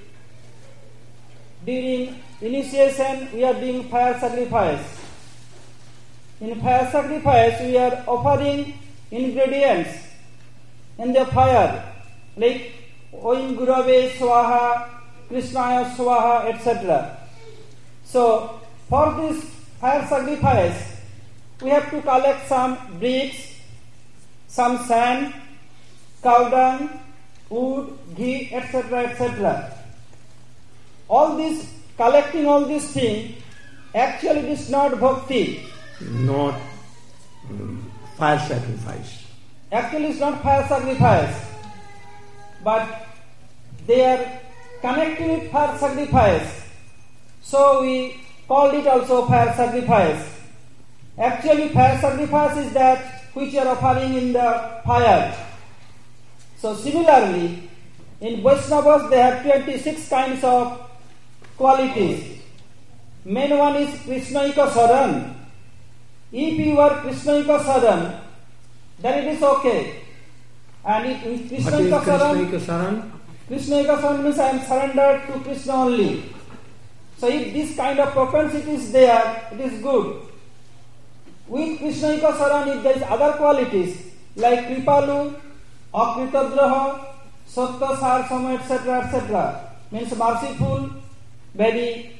during initiation we are doing fire sacrifice. In fire sacrifice we are offering ingredients in the fire, like Om Gurave Swaha, Krishnaya Swaha, et cetera. So, for this fire sacrifice, we have to collect some bricks, some sand, cow dung, wood, ghee, et cetera, et cetera. All this, collecting all these things, actually it is not bhakti. Not um, fire sacrifice. Actually it's not fire sacrifice, but they are connected with fire sacrifice. So we called it also fire sacrifice. Actually fire sacrifice is that which you are offering in the fire. So similarly, in Vaishnavas they have twenty-six kinds of qualities. Main one is Krishnaika Saran. If you are Krishnaika Saran, then it is okay. And if Krishnaika Saran, Saran? Krishnaika Saran means I am surrendered to Krishna only. So if this kind of propensity is there, it is good. With Krishnaika Saran, if there is other qualities like Kripalu, Akritadraha, Satta Sarsama, et cetera, et cetera, means merciful, very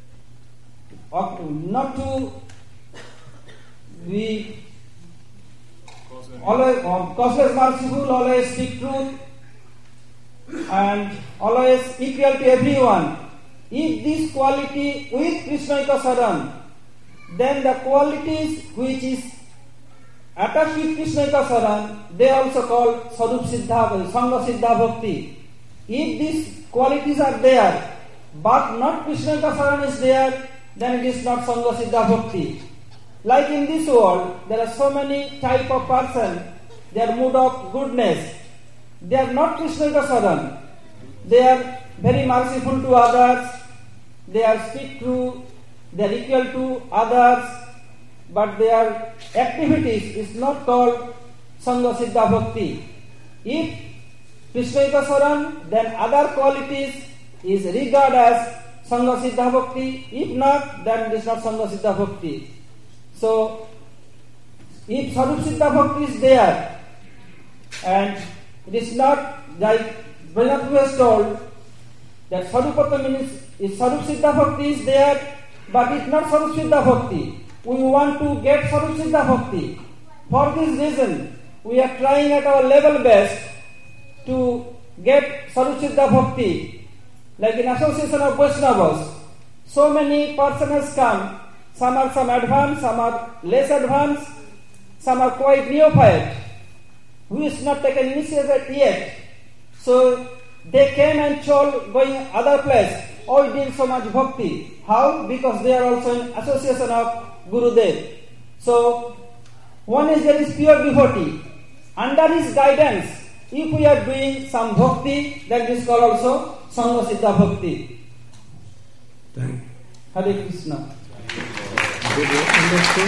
not to be always causeless merciful, always speak truth, and always equal to everyone. If this quality with Krishnaika Saran, then the qualities which is attached with Krishnaika Saran, they also call Sarup Siddha, Sangha Siddha Bhakti. If these qualities are there, but not Krishnaika Saran is there, then it is not Sangha Siddha Bhakti. Like in this world, there are so many type of person, their mood of goodness. They are not Krishnaika Saran. They are very merciful to others. They are speak true. They are equal to others. But their activities is not called Sangha Siddha Bhakti. If Krishnaika Saran, then other qualities is regarded as Sangha Siddha Bhakti. If not, then it is not Sangha Siddha Bhakti. So, if Sarup Siddha Bhakti is there, and it is not like Brahma has told that Sarupata means if Sarup Siddha Bhakti is there, but it's not Sarup Siddha Bhakti. We want to get Sarup Siddha Bhakti. For this reason, we are trying at our level best to get Sarup Siddha Bhakti. Like in Association of Vaishnavas, so many persons has come. Some are some advanced, some are less advanced, some are quite neophyte, who is not taken initiative yet. So they came and told going other place, oh, we did so much bhakti. How? Because they are also in association of Gurudev. So one is there is pure devotee. Under his guidance, if we are doing some bhakti, that is called also Sangha Siddha Bhakti. Thank you. Hare Krishna. Did you understand?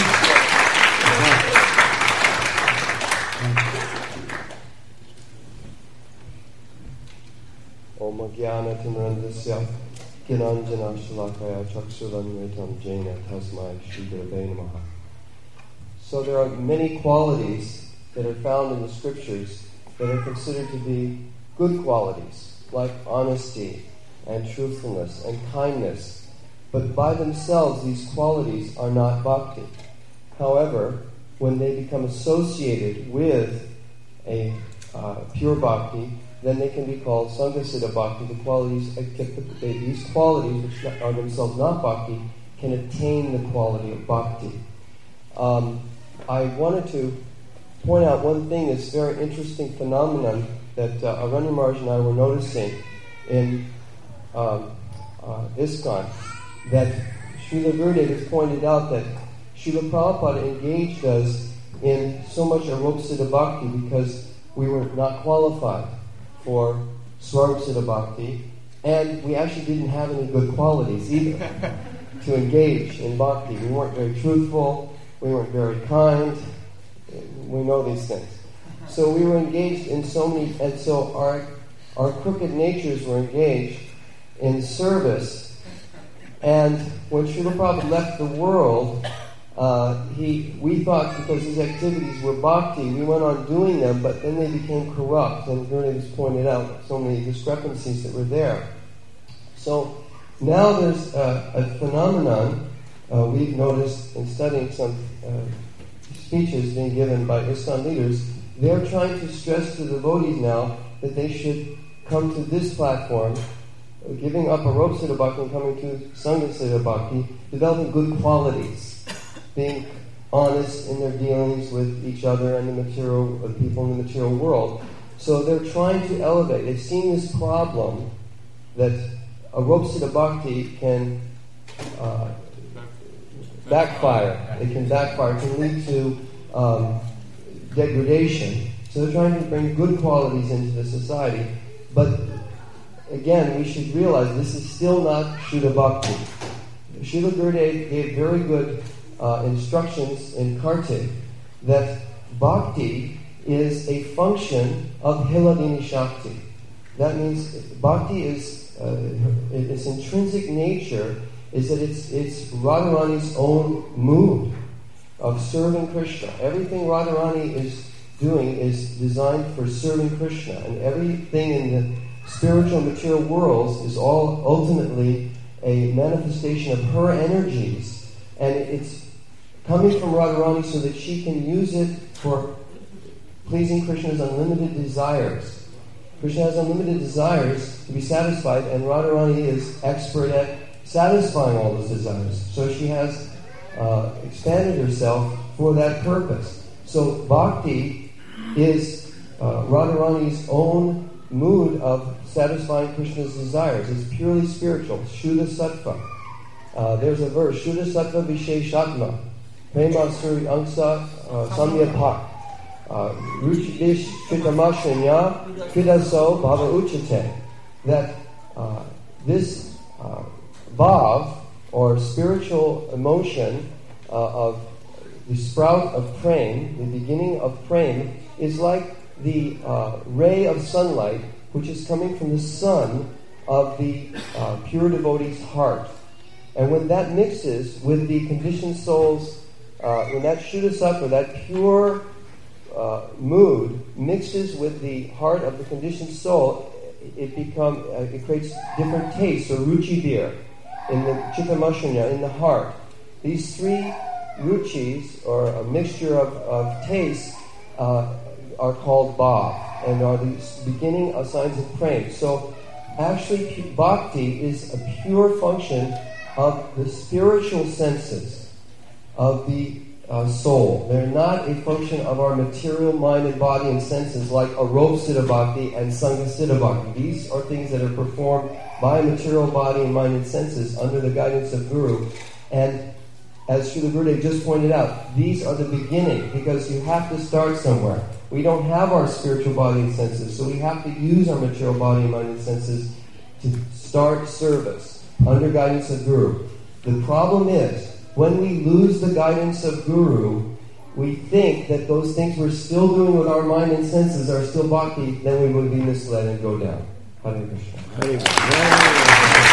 Om Jnana Timrandasya Gyananjana Shalakaya Chaksulanvetam Jaina Tasmai Shri Gurave Namaha. So there are many qualities that are found in the scriptures that are considered to be good qualities, like honesty and truthfulness and kindness. But by themselves, these qualities are not bhakti. However, when they become associated with a uh, pure bhakti, then they can be called Sangha-siddha bhakti. The qualities, these qualities, which are themselves not bhakti, can attain the quality of bhakti. Um, I wanted to point out one thing, this very interesting phenomenon that uh, Aranya Maharaj and I were noticing in um, uh, ISKCON, that Srila Gurudev has pointed out that Srila Prabhupada engaged us in so much Arupasiddha Bhakti because we were not qualified for Swarupasiddha Bhakti, and we actually didn't have any good qualities either to engage in Bhakti. We weren't very truthful, we weren't very kind, we know these things. So we were engaged in so many, and so our, our crooked natures were engaged in service. And when Srila Prabhupada left the world, uh, he we thought because his activities were bhakti, we went on doing them, but then they became corrupt. And Gurudev has pointed out so many discrepancies that were there. So now there's uh, a phenomenon uh, we've noticed in studying some uh, speeches being given by ISKCON leaders. They're trying to stress to the devotees now that they should come to this platform, giving up Arupasiddha Bhakti and coming to Sangha-siddha Bhakti, developing good qualities, being honest in their dealings with each other and the material uh, people in the material world. So they're trying to elevate. They've seen this problem that Arupasiddha Bhakti can uh, backfire. It can backfire. It can lead to um, degradation. So they're trying to bring good qualities into the society, but again, we should realize this is still not Shuddha Bhakti. Srila Gurudev gave very good uh, instructions in Kartik that Bhakti is a function of Hiladini Shakti. That means Bhakti is, uh, its intrinsic nature is that it's it's Radharani's own mood of serving Krishna. Everything Radharani is doing is designed for serving Krishna, and everything in the spiritual material worlds is all ultimately a manifestation of her energies, and it's coming from Radharani so that she can use it for pleasing Krishna's unlimited desires. Krishna has unlimited desires to be satisfied, and Radharani is expert at satisfying all those desires. So she has uh, expanded herself for that purpose. So bhakti is uh, Radharani's own mood of satisfying Krishna's desires. It's purely spiritual, Shuddha Sattva. Uh, there's a verse, Shuddha Sattva Visheshatma, Prema Suri Angsa Samyabhak, Ruchidish Chitamashanya Kidaso Bhava Uchate. That uh, this uh, bhav, or spiritual emotion uh, of the sprout of prem, the beginning of prem, is like the uh, ray of sunlight which is coming from the sun of the uh, pure devotee's heart. And when that mixes with the conditioned soul's, uh, when that Shuddha Sattva, that pure uh, mood, mixes with the heart of the conditioned soul, it become uh, it creates different tastes, or ruchi beer, in the chittamashunya, in the heart. These three ruchis, or a mixture of, of tastes, uh, are called bhav, and are the beginning of signs of prem. So actually bhakti is a pure function of the spiritual senses of the uh, soul. They're not a function of our material mind and body and senses like aropa-siddha bhakti and sangha-siddha bhakti. These are things that are performed by material body and mind and senses under the guidance of Guru. And as Srila Gurudev just pointed out, these are the beginning, because you have to start somewhere. We don't have our spiritual body and senses, so we have to use our material body and mind and senses to start service under guidance of Guru. The problem is, when we lose the guidance of Guru, we think that those things we're still doing with our mind and senses are still bhakti, then we would be misled and go down. Hare Krishna. Hare Krishna.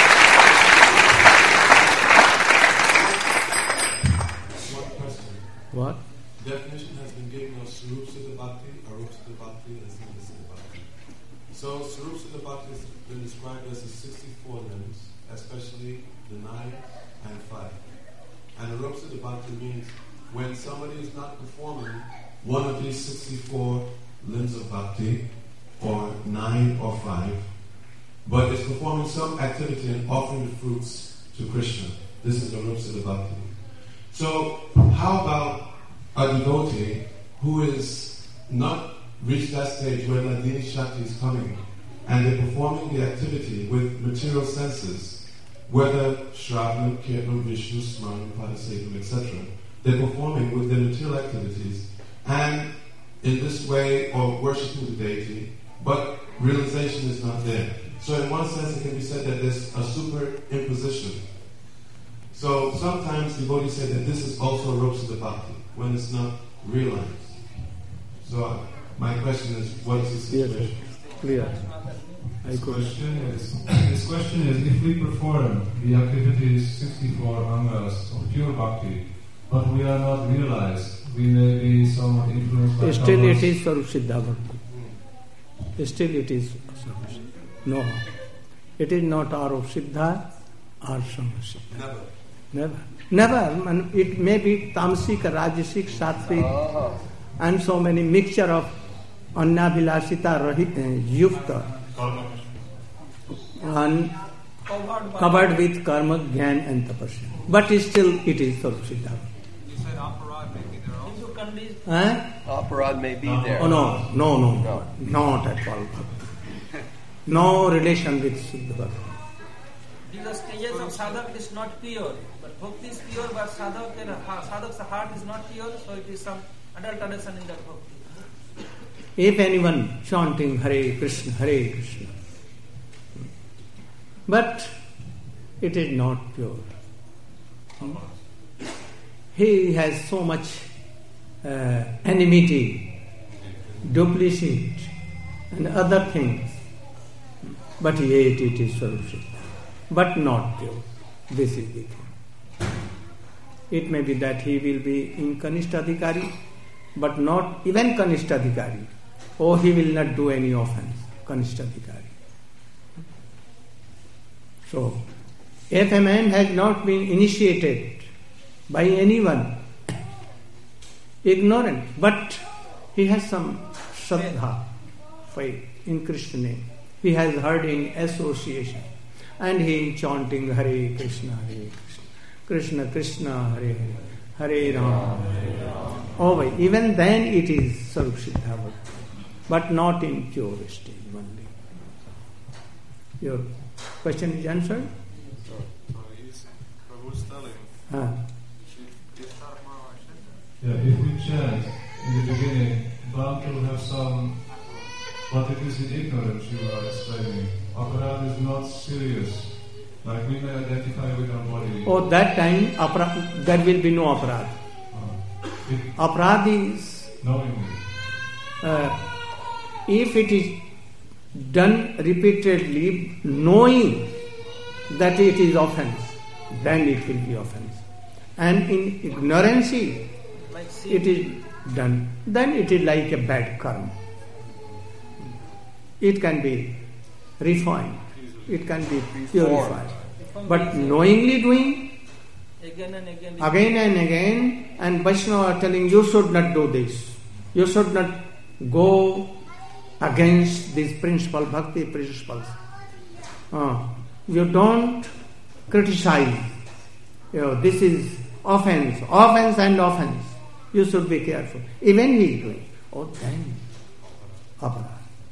What? Definition has been given of Swarup Siddha Bhakti, Arup Siddha Bhakti, and Sangha Siddha Bhakti. So Swarup Siddha Bhakti has been described as the sixty-four limbs, especially the nine and five. And Arup Siddha Bhakti means when somebody is not performing one of these sixty-four limbs of Bhakti, or nine or five, but is performing some activity and offering the fruits to Krishna. This is Arup Siddha Bhakti. So, how about a devotee who is not reached that stage where Nadini Shakti is coming, and they're performing the activity with material senses, whether Shravana, Kirtan, Vishnu, Smaran, Padasekam, et cetera. They're performing with their material activities, and in this way of worshipping the deity, but realization is not there. So in one sense it can be said that there's a superimposition. So sometimes devotees say that this is also Arup Siddha Bhakti, when it's not realized. So uh, my question is, what is the situation? Clear. This question is, this question is, if we perform the activities sixty-four angas of pure bhakti, but we are not realized, we may be somewhat influenced by Still others. it is Swarup Siddha Bhakti. Still it is Swarup Siddha. No. It is not Arup Siddha or Sangha Siddha. Never. Never. Never. And it may be Tamsik, Rajasic, Sattvic, uh-huh. and so many mixture of Annabhilasita, Yukta, and covered with karma, jnana and tapasya. But still it is Swarup Siddha. You said aparad may be there also. Huh? Aparad may be there. Oh no, no, no, no, not at all. No relation with Siddha Bhakti. The stages of sadhak is not pure, but bhakti is pure, but sadhak and sadhak's heart is not pure, so it is some adulteration in that bhakti. If anyone chanting Hare Krishna, Hare Krishna, but it is not pure. He has so much uh, enmity, duplicity, and other things, but yet it is Swarup Siddha, but not pure. This is the thing. It may be that he will be in Kanishtadhikari, but not even Kanishtadhikari. Or he will not do any offense, Kanishtadhikari. So, if a man has not been initiated by anyone, ignorant, but he has some shraddha, faith in Krishna name. He has heard in association, and he is chanting Hare Krishna, Hare Krishna, Krishna Krishna, Hare Hare, Hare Rama, Hare Rama. Oh, wait, even then it is Sarup Siddha Bhakti, but not in pure stage only. Your question is answered? Huh. Yeah, if we chant in the beginning, bound to have some, but it is in ignorance you are explaining. Aparad is not serious. Like we may identify with our body. Oh, that time apra- there will be no aparad. Uh, aparad is knowingly. Uh, if it is done repeatedly, knowing that it is offense, then it will be offense. And in ignorance, it is done, then it is like a bad karma. It can be refined, it can be purified. But knowingly doing, again and again, again and again, and Vaishnava are telling you should not do this. You should not go against these principal bhakti principles. Uh, you don't criticize. You know, this is offense, offense and offense. You should be careful. Even he is doing. Oh, then, aparad.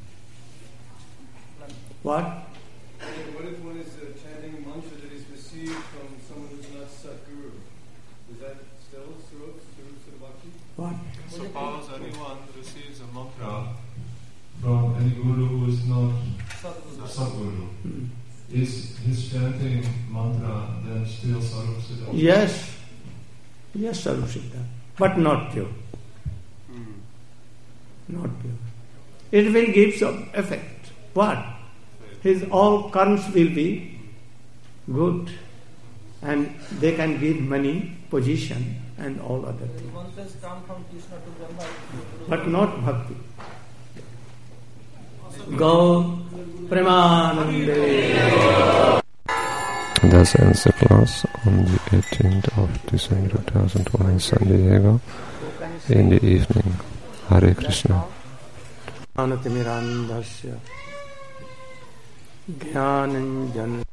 What? What if one is uh, chanting a mantra that is received from someone who is not Satguru? Is that still Surup, Surup Bhakti? What? Suppose anyone receives a mantra from any guru who is not Sadguru. Hmm. Is his chanting mantra then still Sarup Siddha? Yes. Yes, Sarup Siddha. But not pure. Hmm. Not pure. It will give some effect. What? His all karms will be good. And they can give money, position, and all other things. Mantras come from Krishna to Brahma. But not bhakti. Go Premanande. This ends the class on the eighteenth of December two thousand one in San Diego in the evening. Hare Krishna. Anatimirandasya Jnananjana